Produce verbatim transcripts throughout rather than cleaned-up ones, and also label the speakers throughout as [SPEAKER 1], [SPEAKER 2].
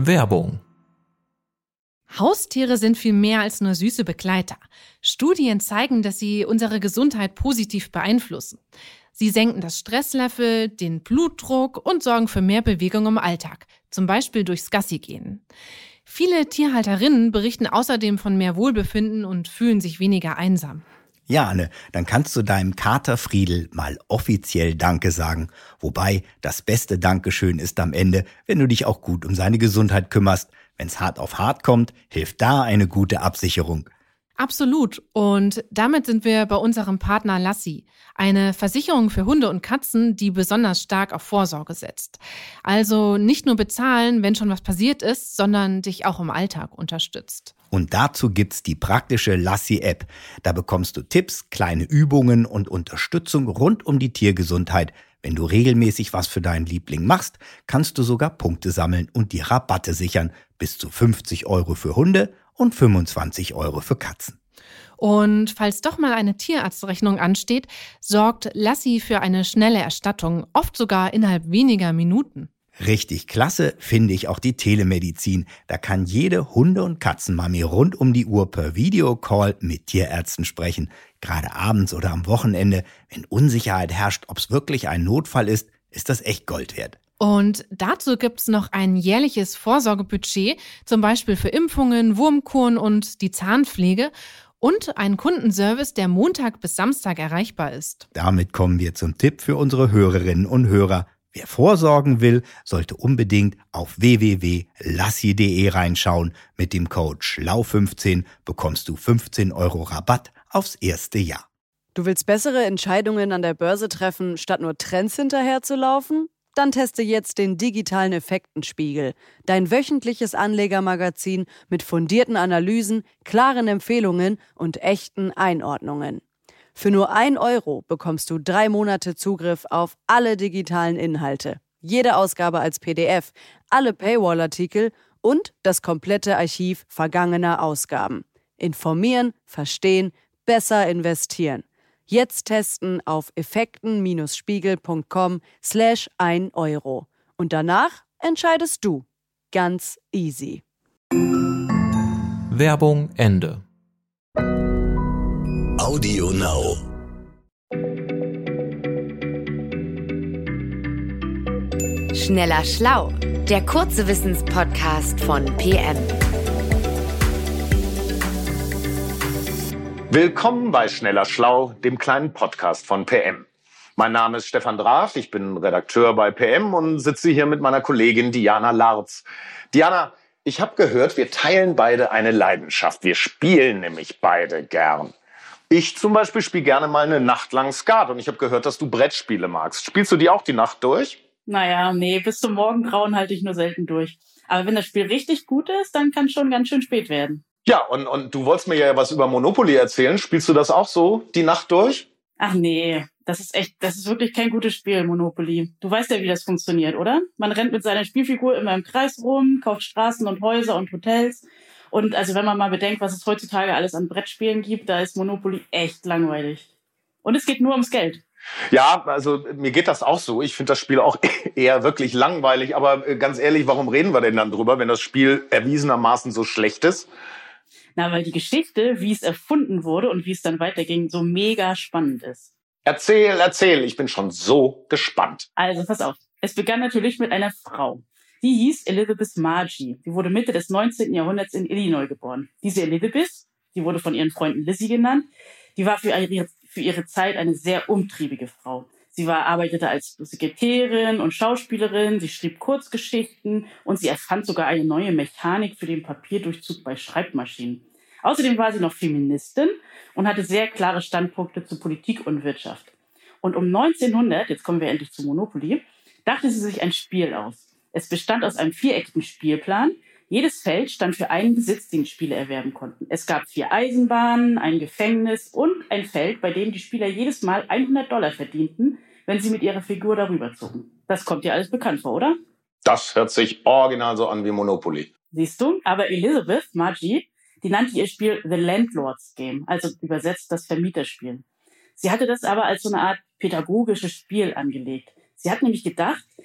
[SPEAKER 1] Werbung.
[SPEAKER 2] Haustiere sind viel mehr als nur süße Begleiter. Studien zeigen, dass sie unsere Gesundheit positiv beeinflussen. Sie senken das Stresslevel, den Blutdruck und sorgen für mehr Bewegung im Alltag, zum Beispiel durchs Gassigehen. Viele Tierhalterinnen berichten außerdem von mehr Wohlbefinden und fühlen sich weniger einsam.
[SPEAKER 3] Ja, Anne, dann kannst du deinem Kater Friedel mal offiziell Danke sagen. Wobei, das beste Dankeschön ist am Ende, wenn du dich auch gut um seine Gesundheit kümmerst. Wenn's hart auf hart kommt, hilft da eine gute Absicherung.
[SPEAKER 2] Absolut. Und damit sind wir bei unserem Partner Lassi, eine Versicherung für Hunde und Katzen, die besonders stark auf Vorsorge setzt. Also nicht nur bezahlen, wenn schon was passiert ist, sondern dich auch im Alltag unterstützt.
[SPEAKER 3] Und dazu gibt's die praktische Lassi-App. Da bekommst du Tipps, kleine Übungen und Unterstützung rund um die Tiergesundheit. Wenn du regelmäßig was für deinen Liebling machst, kannst du sogar Punkte sammeln und die Rabatte sichern. Bis zu fünfzig Euro für Hunde und fünfundzwanzig Euro für Katzen.
[SPEAKER 2] Und falls doch mal eine Tierarztrechnung ansteht, sorgt Lassi für eine schnelle Erstattung, oft sogar innerhalb weniger Minuten.
[SPEAKER 3] Richtig klasse finde ich auch die Telemedizin. Da kann jede Hunde- und Katzenmami rund um die Uhr per Videocall mit Tierärzten sprechen. Gerade abends oder am Wochenende, wenn Unsicherheit herrscht, ob es wirklich ein Notfall ist, ist das echt Gold wert.
[SPEAKER 2] Und dazu gibt's noch ein jährliches Vorsorgebudget, zum Beispiel für Impfungen, Wurmkuren und die Zahnpflege und einen Kundenservice, der Montag bis Samstag erreichbar ist.
[SPEAKER 3] Damit kommen wir zum Tipp für unsere Hörerinnen und Hörer. Wer vorsorgen will, sollte unbedingt auf w w w punkt lassi punkt de reinschauen. Mit dem Code schlau fünfzehn bekommst du fünfzehn Euro Rabatt aufs erste Jahr.
[SPEAKER 4] Du willst bessere Entscheidungen an der Börse treffen, statt nur Trends hinterherzulaufen? Dann teste jetzt den digitalen Effektenspiegel, dein wöchentliches Anlegermagazin mit fundierten Analysen, klaren Empfehlungen und echten Einordnungen. Für nur ein Euro bekommst du drei Monate Zugriff auf alle digitalen Inhalte, jede Ausgabe als P D F, alle Paywall-Artikel und das komplette Archiv vergangener Ausgaben. Informieren, verstehen, besser investieren. Jetzt testen auf effekten-spiegel.com slash ein Euro. Und danach entscheidest du. Ganz easy.
[SPEAKER 1] Werbung Ende.
[SPEAKER 5] Audio Now.
[SPEAKER 6] Schneller Schlau, der kurze Wissenspodcast von P M.
[SPEAKER 7] Willkommen bei Schneller Schlau, dem kleinen Podcast von P M. Mein Name ist Stefan Draf, ich bin Redakteur bei P M und sitze hier mit meiner Kollegin Diana Larz. Diana, ich habe gehört, wir teilen beide eine Leidenschaft. Wir spielen nämlich beide gern. Ich zum Beispiel spiele gerne mal eine Nacht lang Skat und ich habe gehört, dass du Brettspiele magst. Spielst du die auch die Nacht durch?
[SPEAKER 8] Naja, nee, bis zum Morgengrauen halte ich nur selten durch. Aber wenn das Spiel richtig gut ist, dann kann es schon ganz schön spät werden.
[SPEAKER 7] Ja, und, und du wolltest mir ja was über Monopoly erzählen. Spielst du das auch so die Nacht durch?
[SPEAKER 8] Ach nee, das ist echt, das ist wirklich kein gutes Spiel, Monopoly. Du weißt ja, wie das funktioniert, oder? Man rennt mit seiner Spielfigur immer im Kreis rum, kauft Straßen und Häuser und Hotels. Und also wenn man mal bedenkt, was es heutzutage alles an Brettspielen gibt, da ist Monopoly echt langweilig. Und es geht nur ums Geld.
[SPEAKER 7] Ja, also mir geht das auch so. Ich finde das Spiel auch eher wirklich langweilig. Aber ganz ehrlich, warum reden wir denn dann drüber, wenn das Spiel erwiesenermaßen so schlecht ist?
[SPEAKER 8] Na, weil die Geschichte, wie es erfunden wurde und wie es dann weiterging, so mega spannend ist.
[SPEAKER 7] Erzähl, erzähl, ich bin schon so gespannt.
[SPEAKER 8] Also, pass auf. Es begann natürlich mit einer Frau. Die hieß Elizabeth Margie. Die wurde Mitte des neunzehnten Jahrhunderts in Illinois geboren. Diese Elizabeth, die wurde von ihren Freunden Lizzie genannt, die war für ihre, für ihre Zeit eine sehr umtriebige Frau. Sie war, arbeitete als Sekretärin und Schauspielerin, sie schrieb Kurzgeschichten und sie erfand sogar eine neue Mechanik für den Papierdurchzug bei Schreibmaschinen. Außerdem war sie noch Feministin und hatte sehr klare Standpunkte zu Politik und Wirtschaft. Und um neunzehnhundert, jetzt kommen wir endlich zu Monopoly, dachte sie sich ein Spiel aus. Es bestand aus einem viereckigen Spielplan. Jedes Feld stand für einen Besitz, den Spieler erwerben konnten. Es gab vier Eisenbahnen, ein Gefängnis und ein Feld, bei dem die Spieler jedes Mal hundert Dollar verdienten, wenn sie mit ihrer Figur darüber zogen. Das kommt dir alles bekannt vor, oder?
[SPEAKER 7] Das hört sich original so an wie Monopoly.
[SPEAKER 8] Siehst du? Aber Elizabeth Margie, die nannte ihr Spiel The Landlord's Game, also übersetzt das Vermieterspiel. Sie hatte das aber als so eine Art pädagogisches Spiel angelegt. Sie hat nämlich gedacht,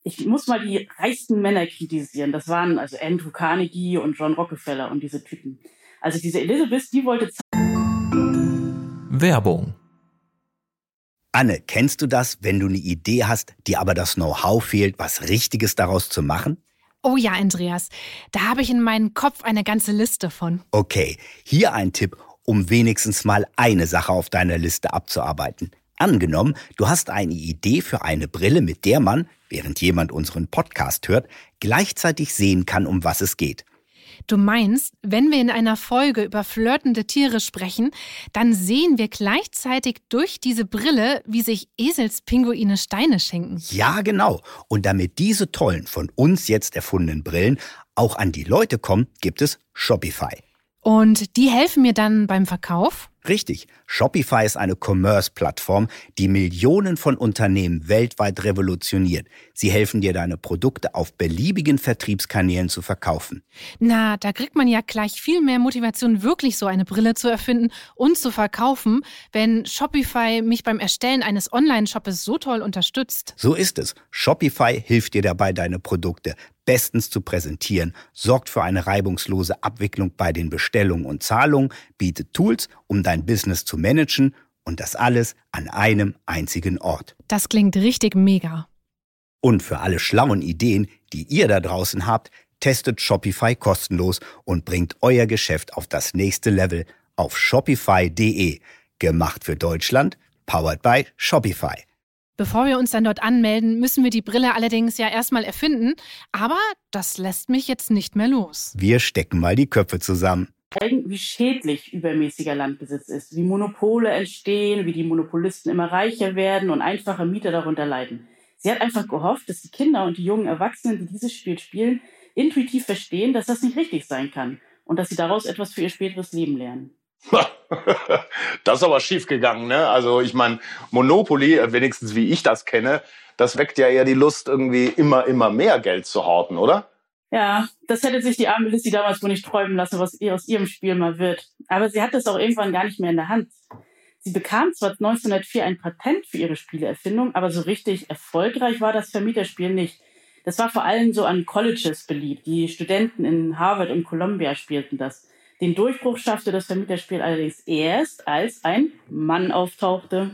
[SPEAKER 8] Ich muss mal die reichsten Männer kritisieren. Das waren also Andrew Carnegie und John Rockefeller und diese Typen. Also diese Elizabeth, die wollte...
[SPEAKER 1] Werbung.
[SPEAKER 3] Anne, kennst du das, wenn du eine Idee hast, dir aber das Know-how fehlt, was Richtiges daraus zu machen?
[SPEAKER 2] Oh ja, Andreas, da habe ich in meinem Kopf eine ganze Liste von.
[SPEAKER 3] Okay, hier ein Tipp, um wenigstens mal eine Sache auf deiner Liste abzuarbeiten. Angenommen, du hast eine Idee für eine Brille, mit der man, während jemand unseren Podcast hört, gleichzeitig sehen kann, um was es geht.
[SPEAKER 2] Du meinst, wenn wir in einer Folge über flirtende Tiere sprechen, dann sehen wir gleichzeitig durch diese Brille, wie sich Eselspinguine Steine schenken.
[SPEAKER 3] Ja, genau. Und damit diese tollen, von uns jetzt erfundenen Brillen auch an die Leute kommen, gibt es Shopify.
[SPEAKER 2] Und die helfen mir dann beim Verkauf?
[SPEAKER 3] Richtig. Shopify ist eine Commerce-Plattform, die Millionen von Unternehmen weltweit revolutioniert. Sie helfen dir, deine Produkte auf beliebigen Vertriebskanälen zu verkaufen.
[SPEAKER 2] Na, da kriegt man ja gleich viel mehr Motivation, wirklich so eine Brille zu erfinden und zu verkaufen, wenn Shopify mich beim Erstellen eines Online-Shoppes so toll unterstützt.
[SPEAKER 3] So ist es. Shopify hilft dir dabei, deine Produkte bestens zu präsentieren, sorgt für eine reibungslose Abwicklung bei den Bestellungen und Zahlungen, bietet Tools, um dein Business zu managen und das alles an einem einzigen Ort.
[SPEAKER 2] Das klingt richtig mega.
[SPEAKER 3] Und für alle schlauen Ideen, die ihr da draußen habt, testet Shopify kostenlos und bringt euer Geschäft auf das nächste Level auf shopify punkt de. Gemacht für Deutschland, powered by Shopify.
[SPEAKER 2] Bevor wir uns dann dort anmelden, müssen wir die Brille allerdings ja erstmal erfinden. Aber das lässt mich jetzt nicht mehr los.
[SPEAKER 3] Wir stecken mal die Köpfe zusammen.
[SPEAKER 8] Wie schädlich übermäßiger Landbesitz ist, wie Monopole entstehen, wie die Monopolisten immer reicher werden und einfache Mieter darunter leiden. Sie hat einfach gehofft, dass die Kinder und die jungen Erwachsenen, die dieses Spiel spielen, intuitiv verstehen, dass das nicht richtig sein kann und dass sie daraus etwas für ihr späteres Leben lernen.
[SPEAKER 7] Das ist aber schief gegangen, ne? Also ich meine, Monopoly, wenigstens wie ich das kenne, das weckt ja eher die Lust, irgendwie immer, immer mehr Geld zu horten, oder?
[SPEAKER 8] Ja, das hätte sich die arme Lizzie damals wohl nicht träumen lassen, was ihr aus ihrem Spiel mal wird. Aber sie hat es auch irgendwann gar nicht mehr in der Hand. Sie bekam zwar neunzehnhundertvier ein Patent für ihre Spieleerfindung, aber so richtig erfolgreich war das Vermieterspiel nicht. Das war vor allem so an Colleges beliebt. Die Studenten in Harvard und Columbia spielten das. Den Durchbruch schaffte das Vermieterspiel allerdings erst, als ein Mann auftauchte.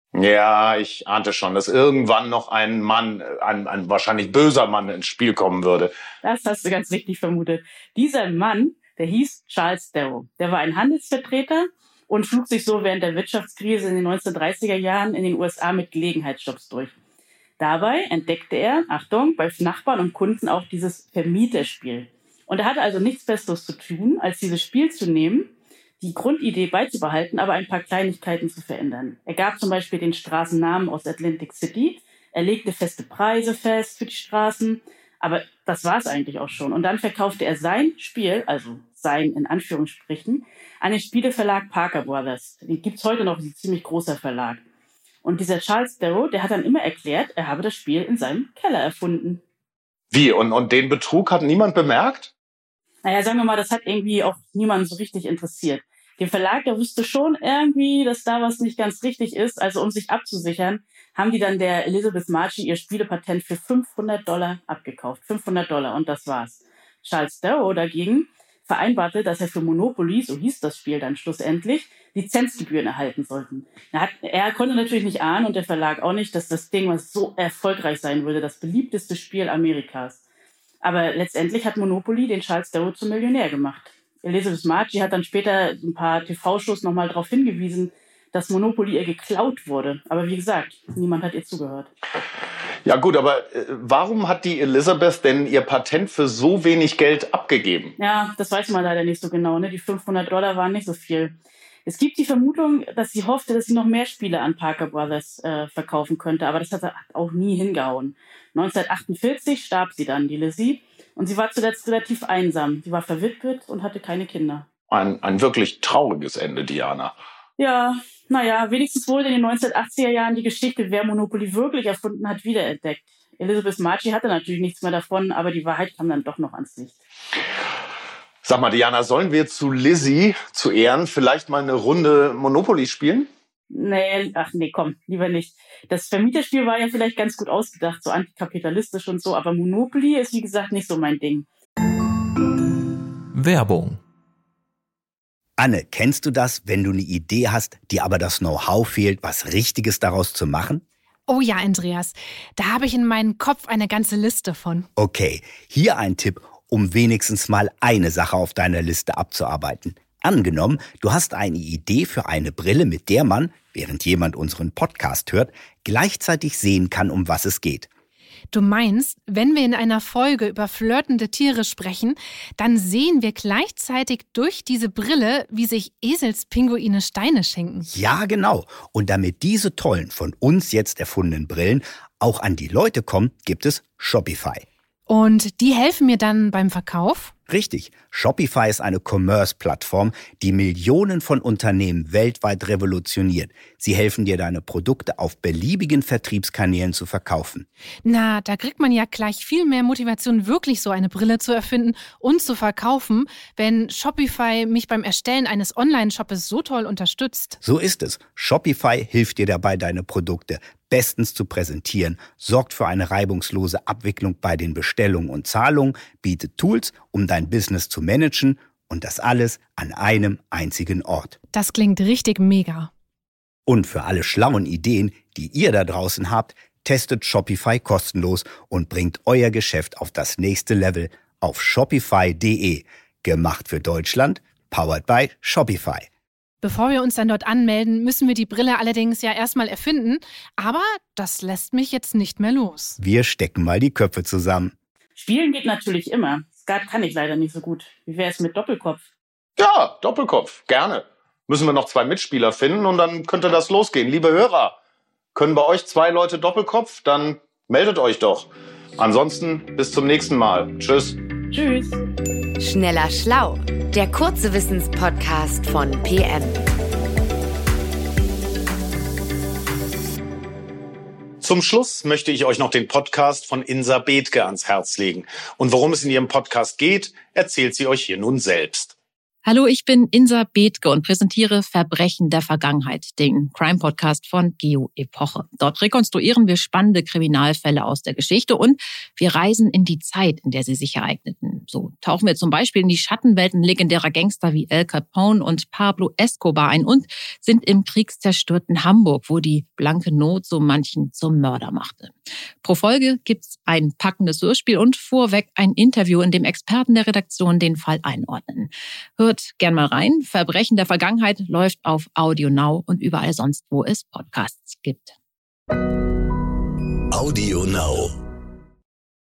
[SPEAKER 7] Ja, ich ahnte schon, dass irgendwann noch ein Mann, ein, ein wahrscheinlich böser Mann ins Spiel kommen würde.
[SPEAKER 8] Das hast du ganz richtig vermutet. Dieser Mann, der hieß Charles Darrow. Der war ein Handelsvertreter und schlug sich so während der Wirtschaftskrise in den neunzehnhundertdreißiger Jahren in den U S A mit Gelegenheitsjobs durch. Dabei entdeckte er, Achtung, bei Nachbarn und Kunden auch dieses Vermieterspiel. Und er hatte also nichts Besseres zu tun, als dieses Spiel zu nehmen, die Grundidee beizubehalten, aber ein paar Kleinigkeiten zu verändern. Er gab zum Beispiel den Straßennamen aus Atlantic City, er legte feste Preise fest für die Straßen, aber das war es eigentlich auch schon. Und dann verkaufte er sein Spiel, also sein in Anführungsstrichen, an den Spieleverlag Parker Brothers. Den gibt's heute noch, ein ziemlich großer Verlag. Und dieser Charles Darrow, der hat dann immer erklärt, er habe das Spiel in seinem Keller erfunden.
[SPEAKER 7] Wie? Und, und den Betrug hat niemand bemerkt?
[SPEAKER 8] Naja, sagen wir mal, das hat irgendwie auch niemanden so richtig interessiert. Der Verlag, der wusste schon irgendwie, dass da was nicht ganz richtig ist. Also um sich abzusichern, haben die dann der Elizabeth Marchie ihr Spielepatent für fünfhundert Dollar abgekauft. fünfhundert Dollar und das war's. Charles Darrow dagegen vereinbarte, dass er für Monopoly, so hieß das Spiel dann schlussendlich, Lizenzgebühren erhalten sollten. Er, hat, er konnte natürlich nicht ahnen und der Verlag auch nicht, dass das Ding was so erfolgreich sein würde, das beliebteste Spiel Amerikas. Aber letztendlich hat Monopoly den Charles Darrow zum Millionär gemacht. Elizabeth Marchie hat dann später ein paar T V-Shows nochmal darauf hingewiesen, dass Monopoly ihr geklaut wurde. Aber wie gesagt, niemand hat ihr zugehört.
[SPEAKER 7] Ja gut, aber äh, warum hat die Elizabeth denn ihr Patent für so wenig Geld abgegeben?
[SPEAKER 8] Ja, das weiß man leider nicht so genau. Ne? Die fünfhundert Dollar waren nicht so viel. Es gibt die Vermutung, dass sie hoffte, dass sie noch mehr Spiele an Parker Brothers äh, verkaufen könnte. Aber das hat auch nie hingehauen. neunzehnhundertachtundvierzig starb sie dann, die Lizzie. Und sie war zuletzt relativ einsam. Sie war verwitwet und hatte keine Kinder.
[SPEAKER 7] Ein, ein wirklich trauriges Ende, Diana.
[SPEAKER 8] Ja, naja, wenigstens wurde in den neunzehnhundertachtziger Jahren die Geschichte, wer Monopoly wirklich erfunden hat, wiederentdeckt. Elizabeth Marchie hatte natürlich nichts mehr davon, aber die Wahrheit kam dann doch noch ans Licht.
[SPEAKER 7] Sag mal, Diana, sollen wir zu Lizzie zu Ehren vielleicht mal eine Runde Monopoly spielen?
[SPEAKER 8] Nee, ach nee, komm, lieber nicht. Das Vermieterspiel war ja vielleicht ganz gut ausgedacht, so antikapitalistisch und so, aber Monopoly ist, wie gesagt, nicht so mein Ding.
[SPEAKER 1] Werbung.
[SPEAKER 3] Anne, kennst du das, wenn du eine Idee hast, dir aber das Know-how fehlt, was Richtiges daraus zu machen?
[SPEAKER 2] Oh ja, Andreas, da habe ich in meinem Kopf eine ganze Liste von.
[SPEAKER 3] Okay, hier ein Tipp, um wenigstens mal eine Sache auf deiner Liste abzuarbeiten. Angenommen, du hast eine Idee für eine Brille, mit der man, während jemand unseren Podcast hört, gleichzeitig sehen kann, um was es geht.
[SPEAKER 2] Du meinst, wenn wir in einer Folge über flirtende Tiere sprechen, dann sehen wir gleichzeitig durch diese Brille, wie sich Eselspinguine Steine schenken.
[SPEAKER 3] Ja, genau. Und damit diese tollen, von uns jetzt erfundenen Brillen auch an die Leute kommen, gibt es Shopify.
[SPEAKER 2] Und die helfen mir dann beim Verkauf?
[SPEAKER 3] Richtig. Shopify ist eine Commerce-Plattform, die Millionen von Unternehmen weltweit revolutioniert. Sie helfen dir, deine Produkte auf beliebigen Vertriebskanälen zu verkaufen.
[SPEAKER 2] Na, da kriegt man ja gleich viel mehr Motivation, wirklich so eine Brille zu erfinden und zu verkaufen, wenn Shopify mich beim Erstellen eines Online-Shoppes so toll unterstützt.
[SPEAKER 3] So ist es. Shopify hilft dir dabei, deine Produkte bestens zu präsentieren, sorgt für eine reibungslose Abwicklung bei den Bestellungen und Zahlungen, bietet Tools, um dein Business zu managen und das alles an einem einzigen Ort.
[SPEAKER 2] Das klingt richtig mega.
[SPEAKER 3] Und für alle schlauen Ideen, die ihr da draußen habt, testet Shopify kostenlos und bringt euer Geschäft auf das nächste Level auf shopify punkt de. Gemacht für Deutschland, powered by Shopify.
[SPEAKER 2] Bevor wir uns dann dort anmelden, müssen wir die Brille allerdings ja erstmal erfinden. Aber das lässt mich jetzt nicht mehr los.
[SPEAKER 3] Wir stecken mal die Köpfe zusammen.
[SPEAKER 8] Spielen geht natürlich immer. Skat kann ich leider nicht so gut. Wie wäre es mit Doppelkopf?
[SPEAKER 7] Ja, Doppelkopf, gerne. Müssen wir noch zwei Mitspieler finden und dann könnte das losgehen. Liebe Hörer, können bei euch zwei Leute Doppelkopf? Dann meldet euch doch. Ansonsten bis zum nächsten Mal. Tschüss.
[SPEAKER 8] Tschüss.
[SPEAKER 6] Schneller Schlau, der kurze Wissenspodcast von P M.
[SPEAKER 7] Zum Schluss möchte ich euch noch den Podcast von Insa Bethke ans Herz legen. Und worum es in ihrem Podcast geht, erzählt sie euch hier nun selbst.
[SPEAKER 5] Hallo, ich bin Insa Bethke und präsentiere Verbrechen der Vergangenheit, den Crime-Podcast von Geo Epoche. Dort rekonstruieren wir spannende Kriminalfälle aus der Geschichte und wir reisen in die Zeit, in der sie sich ereigneten. So tauchen wir zum Beispiel in die Schattenwelten legendärer Gangster wie Al Capone und Pablo Escobar ein und sind im kriegszerstörten Hamburg, wo die blanke Not so manchen zum Mörder machte. Pro Folge gibt's ein packendes Hörspiel und vorweg ein Interview, in dem Experten der Redaktion den Fall einordnen. Hört gern mal rein. Verbrechen der Vergangenheit läuft auf Audio Now und überall sonst, wo es Podcasts gibt.
[SPEAKER 9] Audio Now.